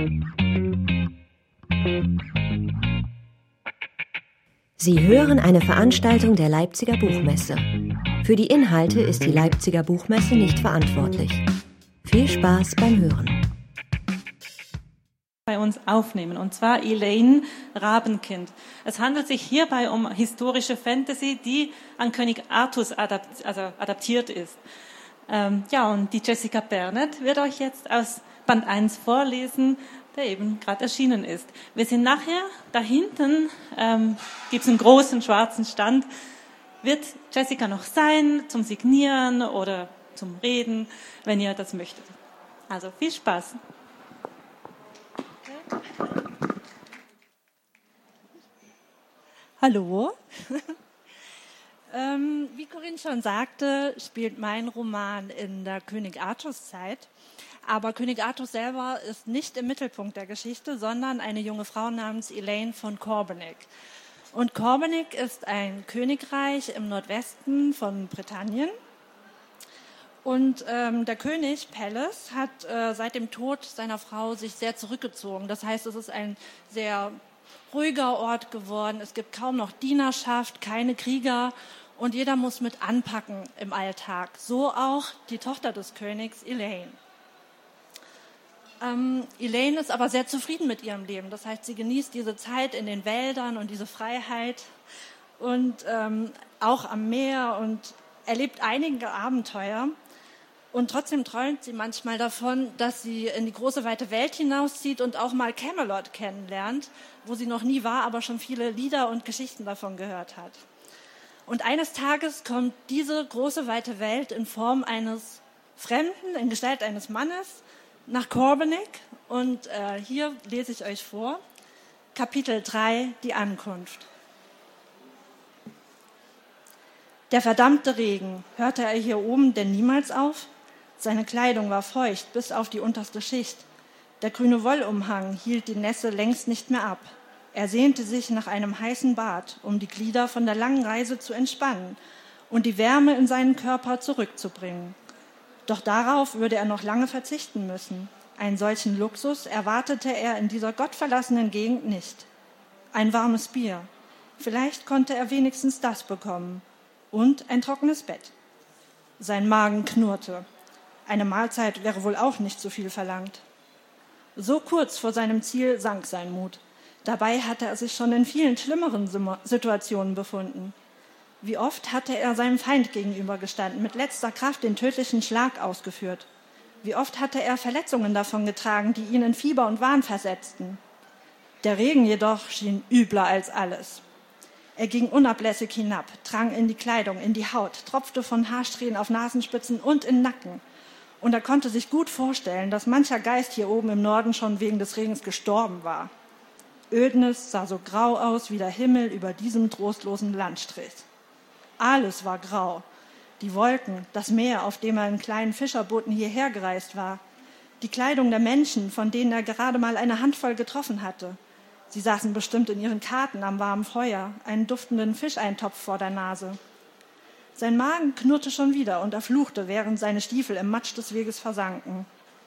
Sie hören eine Veranstaltung der Leipziger Buchmesse. Für die Inhalte ist die Leipziger Buchmesse nicht verantwortlich. Viel Spaß beim Hören. Bei uns aufnehmen, und zwar Elaine Rabenkind. Es handelt sich hierbei um historische Fantasy, die an König Artus adaptiert ist. Und die Jessica Bernert wird euch jetzt aus Band 1 vorlesen, der eben gerade erschienen ist. Wir sind nachher, da hinten gibt es einen großen schwarzen Stand. Wird Jessica noch sein zum Signieren oder zum Reden, wenn ihr das möchtet. Also viel Spaß. Hallo. Wie Corinne schon sagte, spielt mein Roman in der König Artus-Zeit. Aber König Artus selber ist nicht im Mittelpunkt der Geschichte, sondern eine junge Frau namens Elaine von Corbenic. Und Corbenic ist ein Königreich im Nordwesten von Britannien. Und der König Pelles hat seit dem Tod seiner Frau sich sehr zurückgezogen. Das heißt, es ist ein sehr ruhiger Ort geworden. Es gibt kaum noch Dienerschaft, keine Krieger und jeder muss mit anpacken im Alltag. So auch die Tochter des Königs, Elaine. Elaine ist aber sehr zufrieden mit ihrem Leben. Das heißt, sie genießt diese Zeit in den Wäldern und diese Freiheit und auch am Meer und erlebt einige Abenteuer. Und trotzdem träumt sie manchmal davon, dass sie in die große, weite Welt hinauszieht und auch mal Camelot kennenlernt, wo sie noch nie war, aber schon viele Lieder und Geschichten davon gehört hat. Und eines Tages kommt diese große, weite Welt in Form eines Fremden, in Gestalt eines Mannes, nach Corbenic. Und hier lese ich euch vor, Kapitel 3, die Ankunft. Der verdammte Regen, hörte er hier oben denn niemals auf? Seine Kleidung war feucht bis auf die unterste Schicht. Der grüne Wollumhang hielt die Nässe längst nicht mehr ab. Er sehnte sich nach einem heißen Bad, um die Glieder von der langen Reise zu entspannen und die Wärme in seinen Körper zurückzubringen. Doch darauf würde er noch lange verzichten müssen. Einen solchen Luxus erwartete er in dieser gottverlassenen Gegend nicht. Ein warmes Bier. Vielleicht konnte er wenigstens das bekommen. Und ein trockenes Bett. Sein Magen knurrte. Eine Mahlzeit wäre wohl auch nicht so viel verlangt. So kurz vor seinem Ziel sank sein Mut. Dabei hatte er sich schon in vielen schlimmeren Situationen befunden. Wie oft hatte er seinem Feind gegenübergestanden, mit letzter Kraft den tödlichen Schlag ausgeführt. Wie oft hatte er Verletzungen davongetragen, die ihn in Fieber und Wahn versetzten. Der Regen jedoch schien übler als alles. Er ging unablässig hinab, drang in die Kleidung, in die Haut, tropfte von Haarsträhnen auf Nasenspitzen und in Nacken. Und er konnte sich gut vorstellen, dass mancher Geist hier oben im Norden schon wegen des Regens gestorben war. Ödnis sah so grau aus wie der Himmel über diesem trostlosen Landstrich. Alles war grau. Die Wolken, das Meer, auf dem er in kleinen Fischerbooten hierher gereist war. Die Kleidung der Menschen, von denen er gerade mal eine Handvoll getroffen hatte. Sie saßen bestimmt in ihren Karten am warmen Feuer, einen duftenden Fischeintopf vor der Nase. Sein Magen knurrte schon wieder und er fluchte, während seine Stiefel im Matsch des Weges versanken.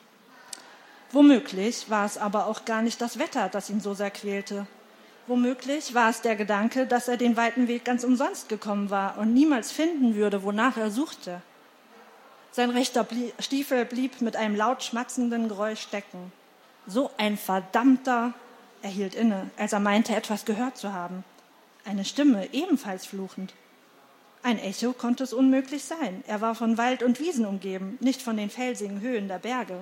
Womöglich war es aber auch gar nicht das Wetter, das ihn so sehr quälte. Womöglich war es der Gedanke, dass er den weiten Weg ganz umsonst gekommen war und niemals finden würde, wonach er suchte. Sein rechter Stiefel blieb mit einem laut schmatzenden Geräusch stecken. So ein verdammter... Er hielt inne, als er meinte, etwas gehört zu haben. Eine Stimme, ebenfalls fluchend. Ein Echo konnte es unmöglich sein. Er war von Wald und Wiesen umgeben, nicht von den felsigen Höhen der Berge.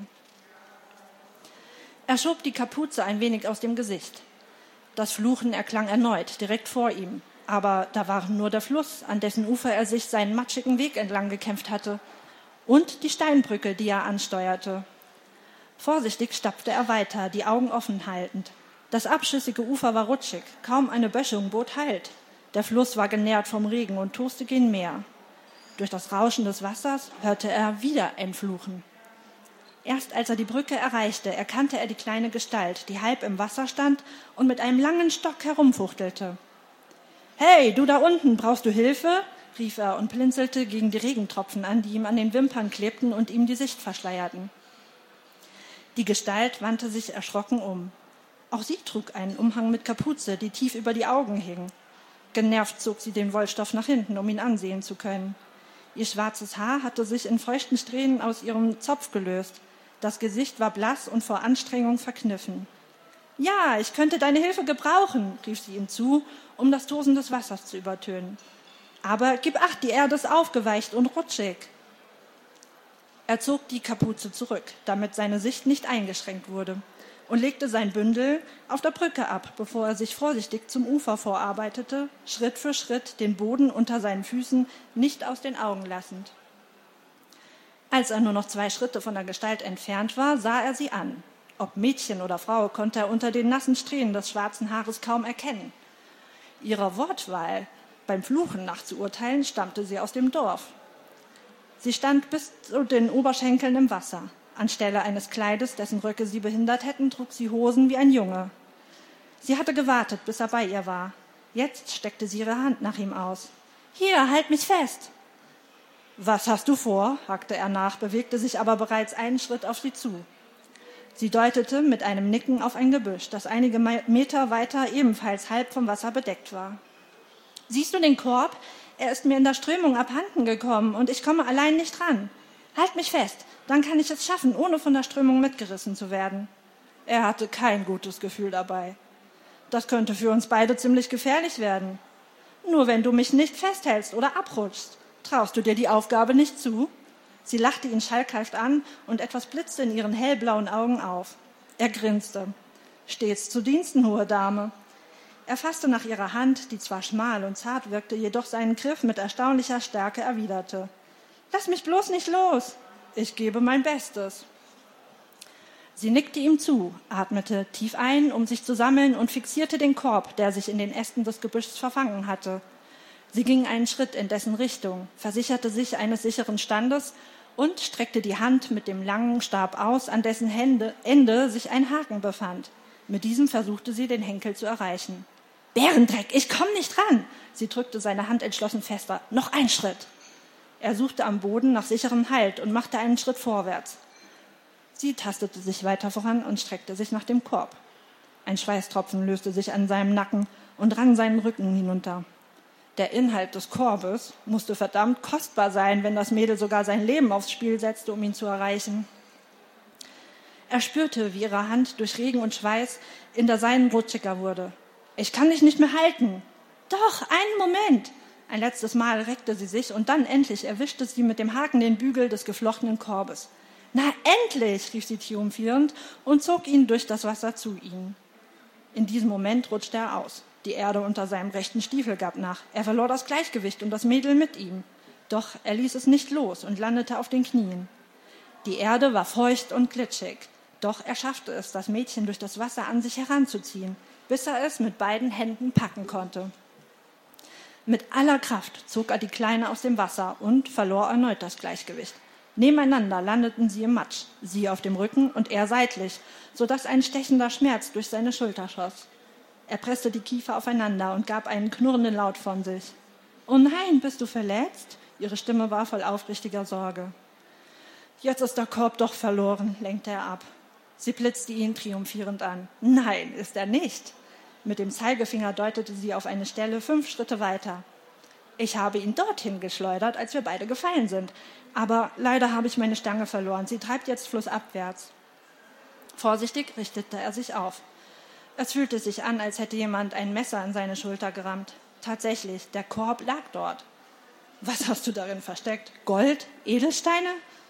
Er schob die Kapuze ein wenig aus dem Gesicht. Das Fluchen erklang erneut, direkt vor ihm. Aber da war nur der Fluss, an dessen Ufer er sich seinen matschigen Weg entlang gekämpft hatte. Und die Steinbrücke, die er ansteuerte. Vorsichtig stapfte er weiter, die Augen offen haltend. Das abschüssige Ufer war rutschig, kaum eine Böschung bot Halt. Der Fluss war genährt vom Regen und toste gen Meer. Durch das Rauschen des Wassers hörte er wieder ein Fluchen. Erst als er die Brücke erreichte, erkannte er die kleine Gestalt, die halb im Wasser stand und mit einem langen Stock herumfuchtelte. »Hey, du da unten, brauchst du Hilfe?« rief er und blinzelte gegen die Regentropfen an, die ihm an den Wimpern klebten und ihm die Sicht verschleierten. Die Gestalt wandte sich erschrocken um. Auch sie trug einen Umhang mit Kapuze, die tief über die Augen hing. Genervt zog sie den Wollstoff nach hinten, um ihn ansehen zu können. Ihr schwarzes Haar hatte sich in feuchten Strähnen aus ihrem Zopf gelöst. Das Gesicht war blass und vor Anstrengung verkniffen. »Ja, ich könnte deine Hilfe gebrauchen«, rief sie ihm zu, um das Tosen des Wassers zu übertönen. »Aber gib acht, die Erde ist aufgeweicht und rutschig.« Er zog die Kapuze zurück, damit seine Sicht nicht eingeschränkt wurde, und legte sein Bündel auf der Brücke ab, bevor er sich vorsichtig zum Ufer vorarbeitete, Schritt für Schritt den Boden unter seinen Füßen nicht aus den Augen lassend. Als er nur noch 2 Schritte von der Gestalt entfernt war, sah er sie an. Ob Mädchen oder Frau, konnte er unter den nassen Strähnen des schwarzen Haares kaum erkennen. Ihrer Wortwahl beim Fluchen nach zu urteilen, stammte sie aus dem Dorf. Sie stand bis zu den Oberschenkeln im Wasser. Anstelle eines Kleides, dessen Röcke sie behindert hätten, trug sie Hosen wie ein Junge. Sie hatte gewartet, bis er bei ihr war. Jetzt steckte sie ihre Hand nach ihm aus. »Hier, halt mich fest!« »Was hast du vor?« hakte er nach, bewegte sich aber bereits einen Schritt auf sie zu. Sie deutete mit einem Nicken auf ein Gebüsch, das einige Meter weiter ebenfalls halb vom Wasser bedeckt war. »Siehst du den Korb? Er ist mir in der Strömung abhanden gekommen und ich komme allein nicht ran. Halt mich fest, dann kann ich es schaffen, ohne von der Strömung mitgerissen zu werden.« Er hatte kein gutes Gefühl dabei. »Das könnte für uns beide ziemlich gefährlich werden. Nur wenn du mich nicht festhältst oder abrutschst. Traust du dir die Aufgabe nicht zu?« Sie lachte ihn schalkhaft an und etwas blitzte in ihren hellblauen Augen auf. Er grinste. »Stets zu Diensten, hohe Dame.« Er fasste nach ihrer Hand, die zwar schmal und zart wirkte, jedoch seinen Griff mit erstaunlicher Stärke erwiderte. »Lass mich bloß nicht los. Ich gebe mein Bestes.« Sie nickte ihm zu, atmete tief ein, um sich zu sammeln, und fixierte den Korb, der sich in den Ästen des Gebüschs verfangen hatte. Sie ging einen Schritt in dessen Richtung, versicherte sich eines sicheren Standes und streckte die Hand mit dem langen Stab aus, an dessen Ende sich ein Haken befand. Mit diesem versuchte sie, den Henkel zu erreichen. »Bärendreck, ich komm nicht ran!« Sie drückte seine Hand entschlossen fester. »Noch ein Schritt!« Er suchte am Boden nach sicherem Halt und machte einen Schritt vorwärts. Sie tastete sich weiter voran und streckte sich nach dem Korb. Ein Schweißtropfen löste sich an seinem Nacken und rang seinen Rücken hinunter. Der Inhalt des Korbes musste verdammt kostbar sein, wenn das Mädel sogar sein Leben aufs Spiel setzte, um ihn zu erreichen. Er spürte, wie ihre Hand durch Regen und Schweiß in der seinen rutschiger wurde. »Ich kann dich nicht mehr halten.« »Doch, einen Moment!« Ein letztes Mal reckte sie sich und dann endlich erwischte sie mit dem Haken den Bügel des geflochtenen Korbes. »Na endlich!« rief sie triumphierend und zog ihn durch das Wasser zu ihnen. In diesem Moment rutschte er aus. Die Erde unter seinem rechten Stiefel gab nach. Er verlor das Gleichgewicht und das Mädel mit ihm. Doch er ließ es nicht los und landete auf den Knien. Die Erde war feucht und glitschig. Doch er schaffte es, das Mädchen durch das Wasser an sich heranzuziehen, bis er es mit beiden Händen packen konnte. Mit aller Kraft zog er die Kleine aus dem Wasser und verlor erneut das Gleichgewicht. Nebeneinander landeten sie im Matsch, sie auf dem Rücken und er seitlich, sodass ein stechender Schmerz durch seine Schulter schoss. Er presste die Kiefer aufeinander und gab einen knurrenden Laut von sich. »Oh nein, bist du verletzt?« Ihre Stimme war voll aufrichtiger Sorge. »Jetzt ist der Korb doch verloren«, lenkte er ab. Sie blitzte ihn triumphierend an. »Nein, ist er nicht.« Mit dem Zeigefinger deutete sie auf eine Stelle 5 Schritte weiter. »Ich habe ihn dorthin geschleudert, als wir beide gefallen sind. Aber leider habe ich meine Stange verloren. Sie treibt jetzt flussabwärts.« Vorsichtig richtete er sich auf. Es fühlte sich an, als hätte jemand ein Messer in seine Schulter gerammt. Tatsächlich, der Korb lag dort. »Was hast du darin versteckt? Gold? Edelsteine?«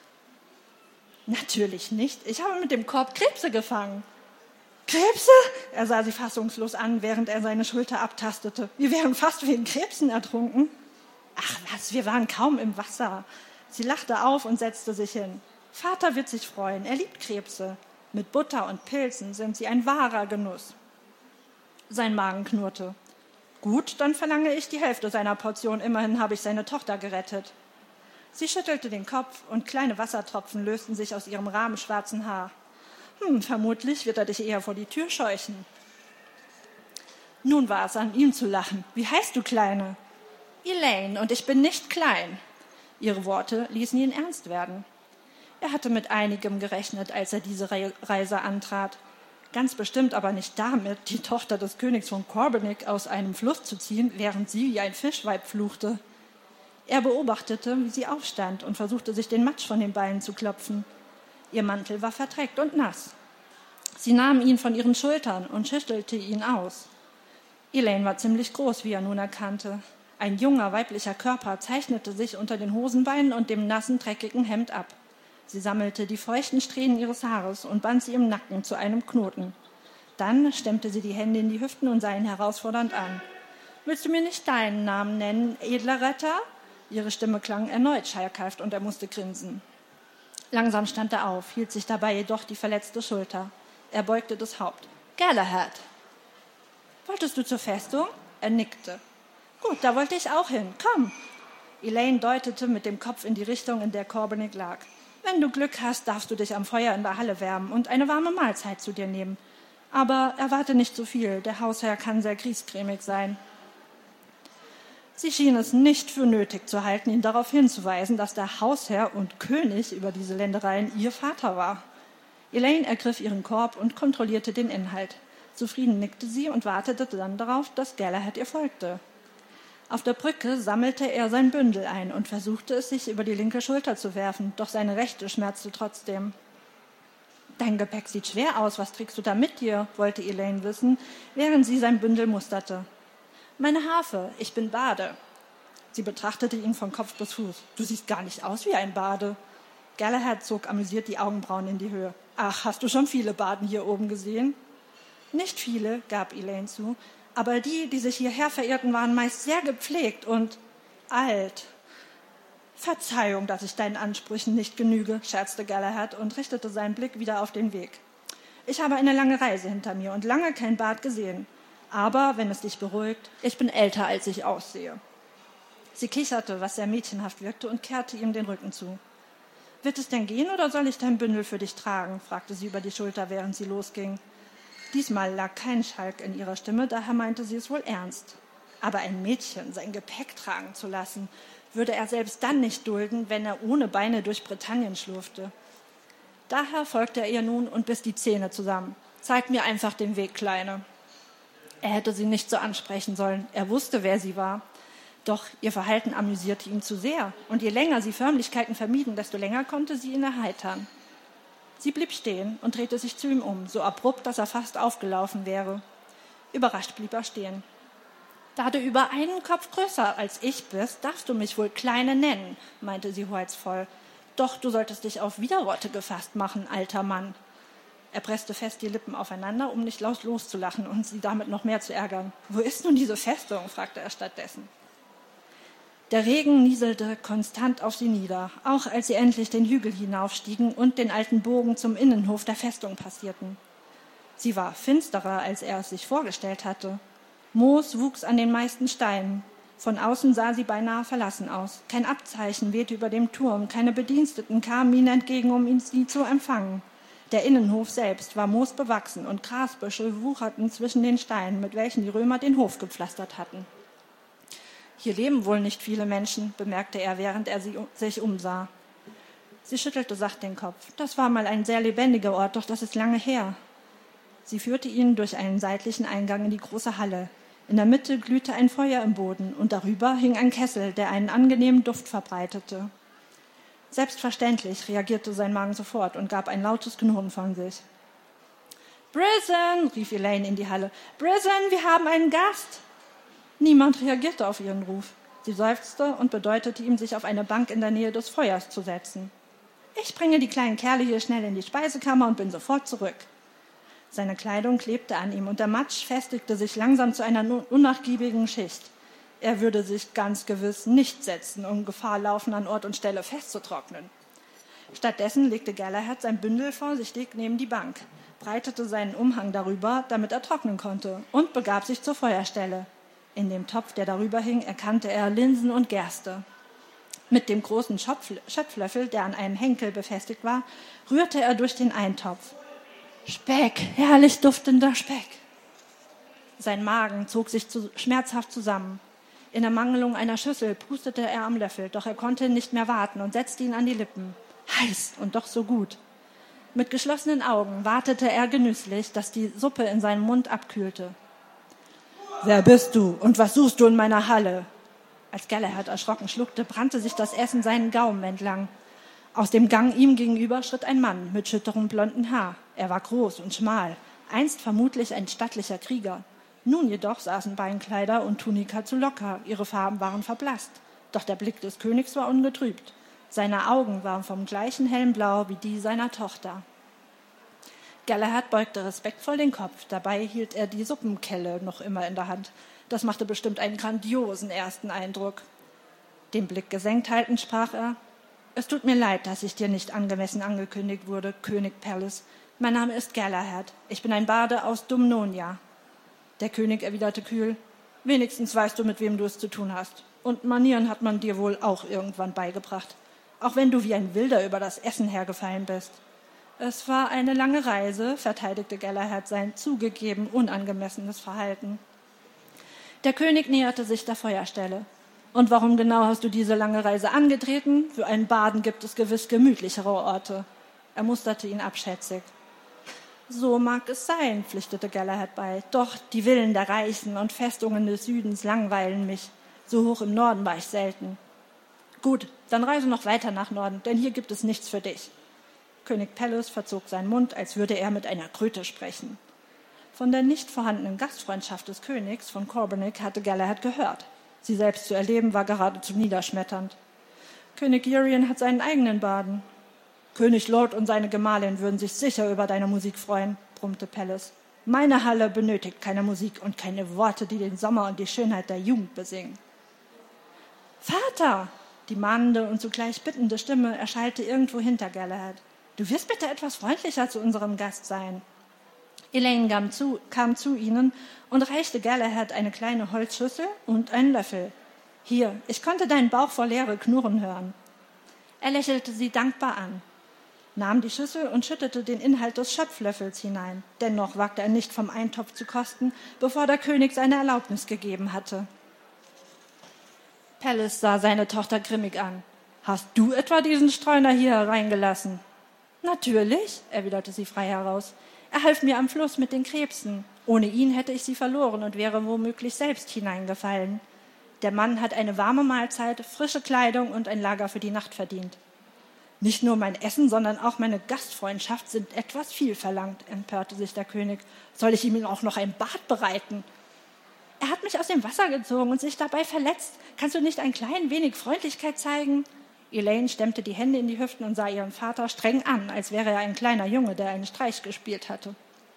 »Natürlich nicht. Ich habe mit dem Korb Krebse gefangen.« »Krebse?« Er sah sie fassungslos an, während er seine Schulter abtastete. »Wir wären fast wegen Krebsen ertrunken.« »Ach was, wir waren kaum im Wasser.« Sie lachte auf und setzte sich hin. »Vater wird sich freuen, er liebt Krebse. Mit Butter und Pilzen sind sie ein wahrer Genuss.« Sein Magen knurrte. »Gut, dann verlange ich die Hälfte seiner Portion. Immerhin habe ich seine Tochter gerettet.« Sie schüttelte den Kopf und kleine Wassertropfen lösten sich aus ihrem rahmenschwarzen Haar. Vermutlich wird er dich eher vor die Tür scheuchen.« Nun war es an ihm zu lachen. »Wie heißt du, Kleine?« »Elaine, und ich bin nicht klein.« Ihre Worte ließen ihn ernst werden. Er hatte mit einigem gerechnet, als er diese Reise antrat. Ganz bestimmt aber nicht damit, die Tochter des Königs von Corbenick aus einem Fluss zu ziehen, während sie wie ein Fischweib fluchte. Er beobachtete, wie sie aufstand und versuchte, sich den Matsch von den Beinen zu klopfen. Ihr Mantel war verdreckt und nass. Sie nahm ihn von ihren Schultern und schüttelte ihn aus. Elaine war ziemlich groß, wie er nun erkannte. Ein junger, weiblicher Körper zeichnete sich unter den Hosenbeinen und dem nassen, dreckigen Hemd ab. Sie sammelte die feuchten Strähnen ihres Haares und band sie im Nacken zu einem Knoten. Dann stemmte sie die Hände in die Hüften und sah ihn herausfordernd an. »Willst du mir nicht deinen Namen nennen, edler Retter?« Ihre Stimme klang erneut schalkhaft und er musste grinsen. Langsam stand er auf, hielt sich dabei jedoch die verletzte Schulter. Er beugte das Haupt. »Galahad!« »Wolltest du zur Festung?« Er nickte. »Gut, da wollte ich auch hin. Komm!« Elaine deutete mit dem Kopf in die Richtung, in der Corbenick lag. »Wenn du Glück hast, darfst du dich am Feuer in der Halle wärmen und eine warme Mahlzeit zu dir nehmen. Aber erwarte nicht zu viel, der Hausherr kann sehr griesgrämig sein.« Sie schien es nicht für nötig zu halten, ihn darauf hinzuweisen, dass der Hausherr und König über diese Ländereien ihr Vater war. Elaine ergriff ihren Korb und kontrollierte den Inhalt. Zufrieden nickte sie und wartete dann darauf, dass Galahad ihr folgte. Auf der Brücke sammelte er sein Bündel ein und versuchte es, sich über die linke Schulter zu werfen, doch seine rechte schmerzte trotzdem. »Dein Gepäck sieht schwer aus, was trägst du da mit dir?« wollte Elaine wissen, während sie sein Bündel musterte. »Meine Harfe, ich bin Bade.« Sie betrachtete ihn von Kopf bis Fuß. »Du siehst gar nicht aus wie ein Bade.« Galahad zog amüsiert die Augenbrauen in die Höhe. »Ach, hast du schon viele Baden hier oben gesehen?« »Nicht viele«, gab Elaine zu, »aber die sich hierher verirrten, waren meist sehr gepflegt und alt.« »Verzeihung, dass ich deinen Ansprüchen nicht genüge«, scherzte Galahad und richtete seinen Blick wieder auf den Weg. »Ich habe eine lange Reise hinter mir und lange kein Bad gesehen. Aber, wenn es dich beruhigt, ich bin älter, als ich aussehe.« Sie kicherte, was sehr mädchenhaft wirkte, und kehrte ihm den Rücken zu. »Wird es denn gehen, oder soll ich dein Bündel für dich tragen?« fragte sie über die Schulter, während sie losging. Diesmal lag kein Schalk in ihrer Stimme, daher meinte sie es wohl ernst. Aber ein Mädchen sein Gepäck tragen zu lassen, würde er selbst dann nicht dulden, wenn er ohne Beine durch Britannien schlurfte. Daher folgte er ihr nun und biss die Zähne zusammen. »Zeig mir einfach den Weg, Kleine.« Er hätte sie nicht so ansprechen sollen, er wusste, wer sie war. Doch ihr Verhalten amüsierte ihn zu sehr, und je länger sie Förmlichkeiten vermieden, desto länger konnte sie ihn erheitern. Sie blieb stehen und drehte sich zu ihm um, so abrupt, dass er fast aufgelaufen wäre. Überrascht blieb er stehen. »Da du über einen Kopf größer als ich bist, darfst du mich wohl Kleine nennen«, meinte sie hoheitsvoll. »Doch du solltest dich auf Widerworte gefasst machen, alter Mann.« Er presste fest die Lippen aufeinander, um nicht laut loszulachen und sie damit noch mehr zu ärgern. »Wo ist nun diese Festung?« fragte er stattdessen. Der Regen nieselte konstant auf sie nieder, auch als sie endlich den Hügel hinaufstiegen und den alten Bogen zum Innenhof der Festung passierten. Sie war finsterer, als er es sich vorgestellt hatte. Moos wuchs an den meisten Steinen. Von außen sah sie beinahe verlassen aus. Kein Abzeichen wehte über dem Turm, keine Bediensteten kamen ihnen entgegen, um sie zu empfangen. Der Innenhof selbst war moosbewachsen und Grasbüschel wucherten zwischen den Steinen, mit welchen die Römer den Hof gepflastert hatten. »Hier leben wohl nicht viele Menschen«, bemerkte er, während er sich umsah. Sie schüttelte sacht den Kopf. »Das war mal ein sehr lebendiger Ort, doch das ist lange her.« Sie führte ihn durch einen seitlichen Eingang in die große Halle. In der Mitte glühte ein Feuer im Boden und darüber hing ein Kessel, der einen angenehmen Duft verbreitete. Selbstverständlich reagierte sein Magen sofort und gab ein lautes Knurren von sich. »Brisson«, rief Elaine in die Halle. »Brisson, wir haben einen Gast!« Niemand reagierte auf ihren Ruf. Sie seufzte und bedeutete ihm, sich auf eine Bank in der Nähe des Feuers zu setzen. »Ich bringe die kleinen Kerle hier schnell in die Speisekammer und bin sofort zurück.« Seine Kleidung klebte an ihm und der Matsch festigte sich langsam zu einer unnachgiebigen Schicht. Er würde sich ganz gewiss nicht setzen, um Gefahr laufen, an Ort und Stelle festzutrocknen. Stattdessen legte Galahad sein Bündel vorsichtig neben die Bank, breitete seinen Umhang darüber, damit er trocknen konnte, und begab sich zur Feuerstelle. In dem Topf, der darüber hing, erkannte er Linsen und Gerste. Mit dem großen Schöpflöffel, der an einem Henkel befestigt war, rührte er durch den Eintopf. »Speck, herrlich duftender Speck!« Sein Magen zog sich schmerzhaft zusammen. In Ermangelung einer Schüssel prustete er am Löffel, doch er konnte nicht mehr warten und setzte ihn an die Lippen. Heiß und doch so gut. Mit geschlossenen Augen wartete er genüsslich, dass die Suppe in seinem Mund abkühlte. »Wer bist du und was suchst du in meiner Halle?« Als Galahad erschrocken schluckte, brannte sich das Essen seinen Gaumen entlang. Aus dem Gang ihm gegenüber schritt ein Mann mit schütterem blonden Haar. Er war groß und schmal, einst vermutlich ein stattlicher Krieger. Nun jedoch saßen Beinkleider und Tunika zu locker, ihre Farben waren verblasst. Doch der Blick des Königs war ungetrübt. Seine Augen waren vom gleichen hellen Blau wie die seiner Tochter. Galahad beugte respektvoll den Kopf, dabei hielt er die Suppenkelle noch immer in der Hand. Das machte bestimmt einen grandiosen ersten Eindruck. Den Blick gesenkt haltend sprach er: »Es tut mir leid, dass ich dir nicht angemessen angekündigt wurde, König Pelles. Mein Name ist Galahad. Ich bin ein Bade aus Dumnonia.« Der König erwiderte kühl: »Wenigstens weißt du, mit wem du es zu tun hast. Und Manieren hat man dir wohl auch irgendwann beigebracht. Auch wenn du wie ein Wilder über das Essen hergefallen bist.« »Es war eine lange Reise«, verteidigte Galahad sein zugegeben unangemessenes Verhalten. Der König näherte sich der Feuerstelle. »Und warum genau hast du diese lange Reise angetreten? Für einen Baden gibt es gewiss gemütlichere Orte.« Er musterte ihn abschätzig. »So mag es sein«, pflichtete Galahad bei. »Doch die Villen der Reichen und Festungen des Südens langweilen mich. So hoch im Norden war ich selten.« »Gut, dann reise noch weiter nach Norden, denn hier gibt es nichts für dich.« König Pelles verzog seinen Mund, als würde er mit einer Kröte sprechen. Von der nicht vorhandenen Gastfreundschaft des Königs von Corbenic hatte Galahad gehört. Sie selbst zu erleben, war geradezu niederschmetternd. »König Urien hat seinen eigenen Baden.« »König Lord und seine Gemahlin würden sich sicher über deine Musik freuen«, brummte Pelles. »Meine Halle benötigt keine Musik und keine Worte, die den Sommer und die Schönheit der Jugend besingen.« »Vater!« Die mahnende und zugleich bittende Stimme erschallte irgendwo hinter Galahad. »Du wirst bitte etwas freundlicher zu unserem Gast sein.« Elaine kam zu ihnen und reichte Galahad eine kleine Holzschüssel und einen Löffel. »Hier, ich konnte deinen Bauch vor Leere knurren hören.« Er lächelte sie dankbar an, nahm die Schüssel und schüttete den Inhalt des Schöpflöffels hinein. Dennoch wagte er nicht, vom Eintopf zu kosten, bevor der König seine Erlaubnis gegeben hatte. Pelles sah seine Tochter grimmig an. »Hast du etwa diesen Streuner hier hereingelassen?« »Natürlich«, erwiderte sie frei heraus. »Er half mir am Fluss mit den Krebsen. Ohne ihn hätte ich sie verloren und wäre womöglich selbst hineingefallen. Der Mann hat eine warme Mahlzeit, frische Kleidung und ein Lager für die Nacht verdient.« »Nicht nur mein Essen, sondern auch meine Gastfreundschaft sind etwas viel verlangt«, empörte sich der König. »Soll ich ihm auch noch ein Bad bereiten?« »Er hat mich aus dem Wasser gezogen und sich dabei verletzt. Kannst du nicht ein klein wenig Freundlichkeit zeigen?« Elaine stemmte die Hände in die Hüften und sah ihren Vater streng an, als wäre er ein kleiner Junge, der einen Streich gespielt hatte.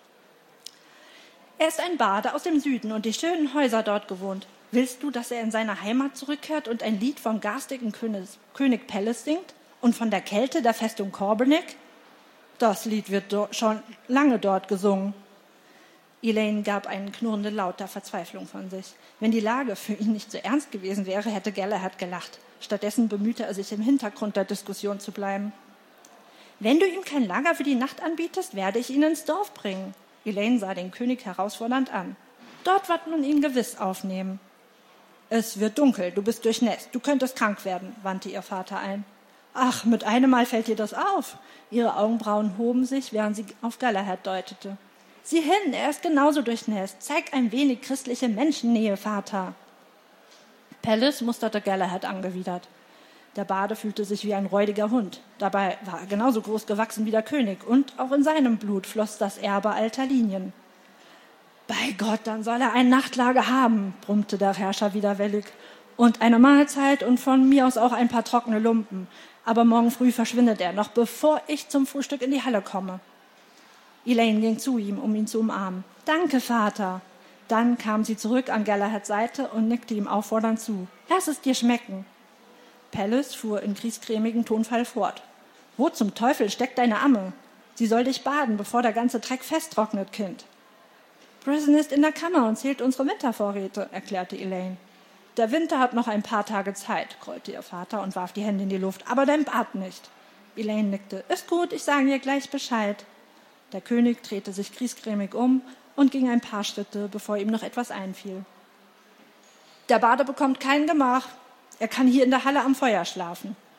»Er ist ein Bade aus dem Süden und die schönen Häuser dort gewohnt. Willst du, dass er in seine Heimat zurückkehrt und ein Lied vom garstigen König Pelles singt und von der Kälte der Festung Corbenic? Das Lied wird schon lange dort gesungen.« Elaine gab einen knurrenden Laut der Verzweiflung von sich. Wenn die Lage für ihn nicht so ernst gewesen wäre, hätte Galahad gelacht. Stattdessen bemühte er sich, im Hintergrund der Diskussion zu bleiben. »Wenn du ihm kein Lager für die Nacht anbietest, werde ich ihn ins Dorf bringen.« Elaine sah den König herausfordernd an. »Dort wird man ihn gewiss aufnehmen.« »Es wird dunkel, du bist durchnässt, du könntest krank werden«, wandte ihr Vater ein. »Ach, mit einem Mal fällt dir das auf.« Ihre Augenbrauen hoben sich, während sie auf Galahad deutete. »Sieh hin, er ist genauso durchnässt. Zeig ein wenig christliche Menschennähe, Vater.« Pelles musterte Galahad angewidert. Der Bade fühlte sich wie ein räudiger Hund. Dabei war er genauso groß gewachsen wie der König und auch in seinem Blut floss das Erbe alter Linien. »Bei Gott, dann soll er ein Nachtlager haben«, brummte der Herrscher widerwillig. »Und eine Mahlzeit und von mir aus auch ein paar trockene Lumpen. Aber morgen früh verschwindet er, noch bevor ich zum Frühstück in die Halle komme.« Elaine ging zu ihm, um ihn zu umarmen. »Danke, Vater.« Dann kam sie zurück an Galahads Seite und nickte ihm auffordernd zu. »Lass es dir schmecken.« Pelles fuhr in griesgrämigem Tonfall fort. »Wo zum Teufel steckt deine Amme? Sie soll dich baden, bevor der ganze Dreck festtrocknet, Kind.« »Prison ist in der Kammer und zählt unsere Wintervorräte«, erklärte Elaine. »Der Winter hat noch ein paar Tage Zeit«, grollte ihr Vater und warf die Hände in die Luft. »Aber dein Bad nicht.« Elaine nickte. »Ist gut, ich sage ihr gleich Bescheid.« Der König drehte sich griesgrämig um und ging ein paar Schritte, bevor ihm noch etwas einfiel. »Der Bade bekommt kein Gemach. Er kann hier in der Halle am Feuer schlafen.«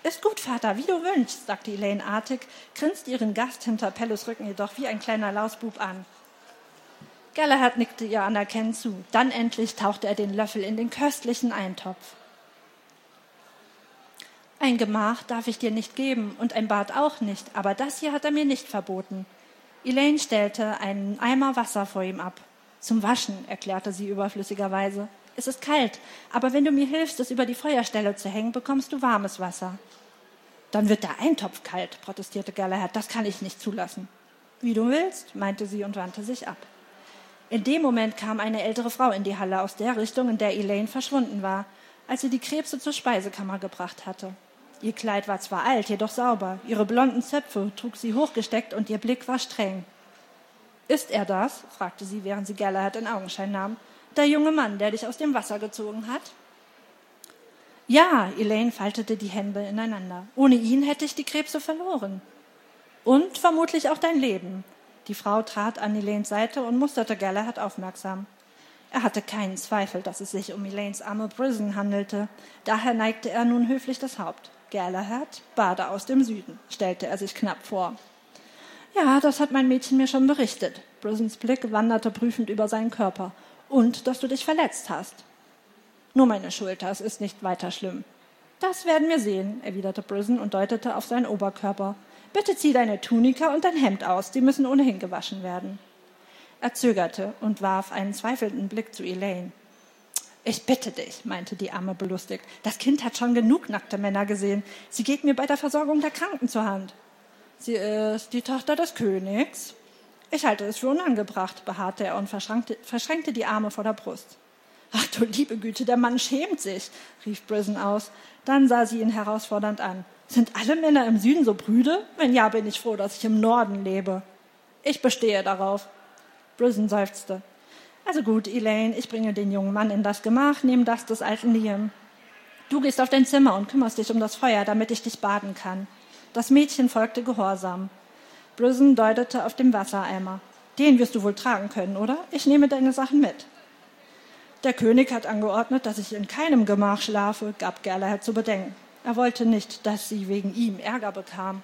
»Ist gut, Vater, wie du wünschst«, sagte Elaine artig, grinste ihren Gast hinter Pellus Rücken jedoch wie ein kleiner Lausbub an. Galahad nickte ihr anerkennend zu. Dann endlich tauchte er den Löffel in den köstlichen Eintopf. »Ein Gemach darf ich dir nicht geben und ein Bad auch nicht, aber das hier hat er mir nicht verboten.« Elaine stellte einen Eimer Wasser vor ihm ab. »Zum Waschen«, erklärte sie überflüssigerweise. »Es ist kalt, aber wenn du mir hilfst, es über die Feuerstelle zu hängen, bekommst du warmes Wasser.« »Dann wird der Eintopf kalt«, protestierte Galahad. »Das kann ich nicht zulassen.« »Wie du willst«, meinte sie und wandte sich ab. In dem Moment kam eine ältere Frau in die Halle aus der Richtung, in der Elaine verschwunden war, als sie die Krebse zur Speisekammer gebracht hatte. Ihr Kleid war zwar alt, jedoch sauber. Ihre blonden Zöpfe trug sie hochgesteckt und ihr Blick war streng. »Ist er das?« fragte sie, während sie Galahad in Augenschein nahm. »Der junge Mann, der dich aus dem Wasser gezogen hat?« »Ja«, Elaine faltete die Hände ineinander. »Ohne ihn hätte ich die Krebse verloren. Und vermutlich auch dein Leben.« Die Frau trat an Elaines Seite und musterte Galahad aufmerksam. Er hatte keinen Zweifel, dass es sich um Elaines arme Brison handelte. Daher neigte er nun höflich das Haupt. »Galahad, Bade aus dem Süden«, stellte er sich knapp vor. »Ja, das hat mein Mädchen mir schon berichtet.« Brisons Blick wanderte prüfend über seinen Körper. »Und, dass du dich verletzt hast.« »Nur meine Schulter, es ist nicht weiter schlimm.« »Das werden wir sehen«, erwiderte Brison und deutete auf seinen Oberkörper. »Bitte zieh deine Tunika und dein Hemd aus, die müssen ohnehin gewaschen werden.« Er zögerte und warf einen zweifelnden Blick zu Elaine. »Ich bitte dich«, meinte die Amme belustigt. »Das Kind hat schon genug nackte Männer gesehen. Sie geht mir bei der Versorgung der Kranken zur Hand.« »Sie ist die Tochter des Königs?« »Ich halte es für unangebracht«, beharrte er und verschränkte die Arme vor der Brust. »Ach du liebe Güte, der Mann schämt sich«, rief Brison aus. Dann sah sie ihn herausfordernd an. »Sind alle Männer im Süden so prüde? Wenn ja, bin ich froh, dass ich im Norden lebe.« »Ich bestehe darauf.« Brison seufzte. »Also gut, Elaine, ich bringe den jungen Mann in das Gemach, neben das des alten Liam. Du gehst auf dein Zimmer und kümmerst dich um das Feuer, damit ich dich baden kann.« Das Mädchen folgte gehorsam. Brison deutete auf den Wassereimer. »Den wirst du wohl tragen können, oder? Ich nehme deine Sachen mit.« »Der König hat angeordnet, dass ich in keinem Gemach schlafe«, gab Galahad zu bedenken. Er wollte nicht, dass sie wegen ihm Ärger bekam.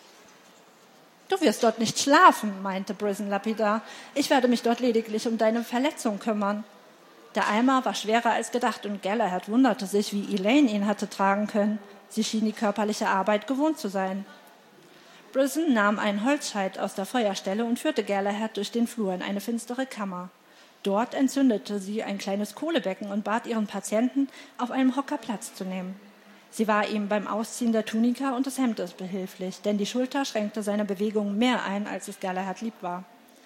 »Du wirst dort nicht schlafen«, meinte Brison lapidar. »Ich werde mich dort lediglich um deine Verletzung kümmern.« Der Eimer war schwerer als gedacht und Galahad wunderte sich, wie Elaine ihn hatte tragen können. Sie schien die körperliche Arbeit gewohnt zu sein. Brison nahm einen Holzscheit aus der Feuerstelle und führte Galahad durch den Flur in eine finstere Kammer. Dort entzündete sie ein kleines Kohlebecken und bat ihren Patienten, auf einem Hocker Platz zu nehmen. Sie war ihm beim Ausziehen der Tunika und des Hemdes behilflich, denn die Schulter schränkte seine Bewegungen mehr ein, als es Galahad lieb war.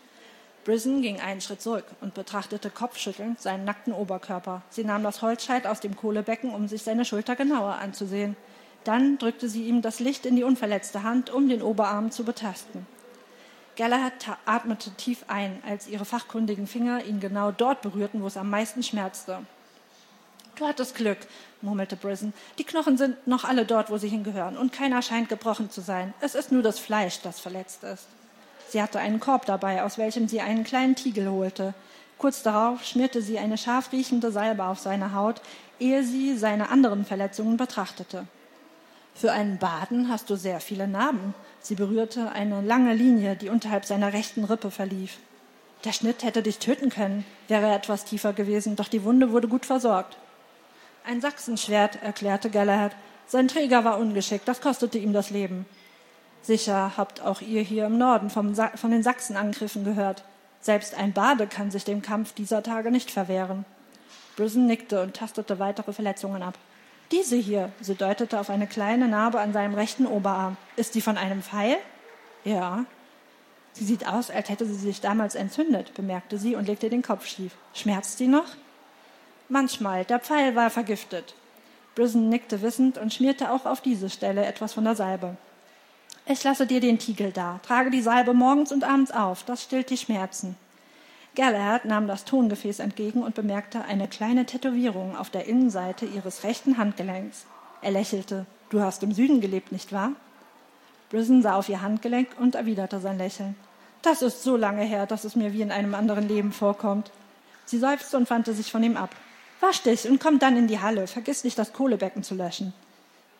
Brison ging einen Schritt zurück und betrachtete kopfschüttelnd seinen nackten Oberkörper. Sie nahm das Holzscheit aus dem Kohlebecken, um sich seine Schulter genauer anzusehen. Dann drückte sie ihm das Licht in die unverletzte Hand, um den Oberarm zu betasten. Galahad atmete tief ein, als ihre fachkundigen Finger ihn genau dort berührten, wo es am meisten schmerzte. »Du hattest Glück«, murmelte Brison. »Die Knochen sind noch alle dort, wo sie hingehören, und keiner scheint gebrochen zu sein. Es ist nur das Fleisch, das verletzt ist.« Sie hatte einen Korb dabei, aus welchem sie einen kleinen Tiegel holte. Kurz darauf schmierte sie eine scharf riechende Salbe auf seine Haut, ehe sie seine anderen Verletzungen betrachtete. »Für einen Baden hast du sehr viele Narben.« Sie berührte eine lange Linie, die unterhalb seiner rechten Rippe verlief. »Der Schnitt hätte dich töten können, wäre er etwas tiefer gewesen, doch die Wunde wurde gut versorgt.« »Ein Sachsenschwert«, erklärte Galahad. »Sein Träger war ungeschickt, das kostete ihm das Leben.« »Sicher habt auch ihr hier im Norden von den Sachsenangriffen gehört. Selbst ein Bade kann sich dem Kampf dieser Tage nicht verwehren.« Brison nickte und tastete weitere Verletzungen ab. »Diese hier«, sie deutete auf eine kleine Narbe an seinem rechten Oberarm. »Ist die von einem Pfeil?« »Ja.« »Sie sieht aus, als hätte sie sich damals entzündet«, bemerkte sie und legte den Kopf schief. »Schmerzt sie noch?« »Manchmal, der Pfeil war vergiftet.« Brison nickte wissend und schmierte auch auf diese Stelle etwas von der Salbe. »Ich lasse dir den Tiegel da. Trage die Salbe morgens und abends auf. Das stillt die Schmerzen.« Galahad nahm das Tongefäß entgegen und bemerkte eine kleine Tätowierung auf der Innenseite ihres rechten Handgelenks. Er lächelte. »Du hast im Süden gelebt, nicht wahr?« Brison sah auf ihr Handgelenk und erwiderte sein Lächeln. »Das ist so lange her, dass es mir wie in einem anderen Leben vorkommt.« Sie seufzte und wandte sich von ihm ab. »Wasch dich und komm dann in die Halle. Vergiss nicht, das Kohlebecken zu löschen.«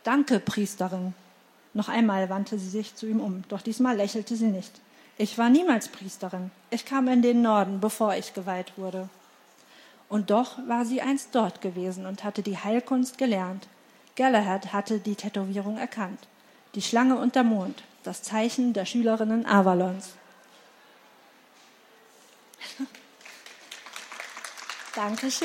Danke, Priesterin. Noch einmal wandte sie sich zu ihm um, doch diesmal lächelte sie nicht. Ich war niemals Priesterin. Ich kam in den Norden, bevor ich geweiht wurde. Und doch war sie einst dort gewesen und hatte die Heilkunst gelernt. Galahad hatte die Tätowierung erkannt. Die Schlange und der Mond, das Zeichen der Schülerinnen Avalons. Dankeschön.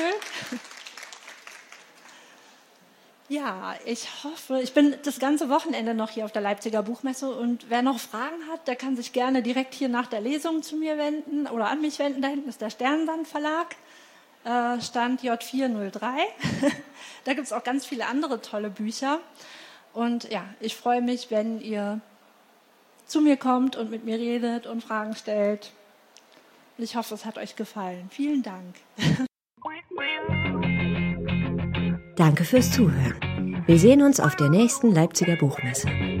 Ja, ich hoffe, ich bin das ganze Wochenende noch hier auf der Leipziger Buchmesse und wer noch Fragen hat, der kann sich gerne direkt hier nach der Lesung zu mir wenden oder an mich wenden. Da hinten ist der Sternensand Verlag, Stand J403. Da gibt es auch ganz viele andere tolle Bücher. Und ja, ich freue mich, wenn ihr zu mir kommt und mit mir redet und Fragen stellt. Und ich hoffe, es hat euch gefallen. Vielen Dank. Danke fürs Zuhören. Wir sehen uns auf der nächsten Leipziger Buchmesse.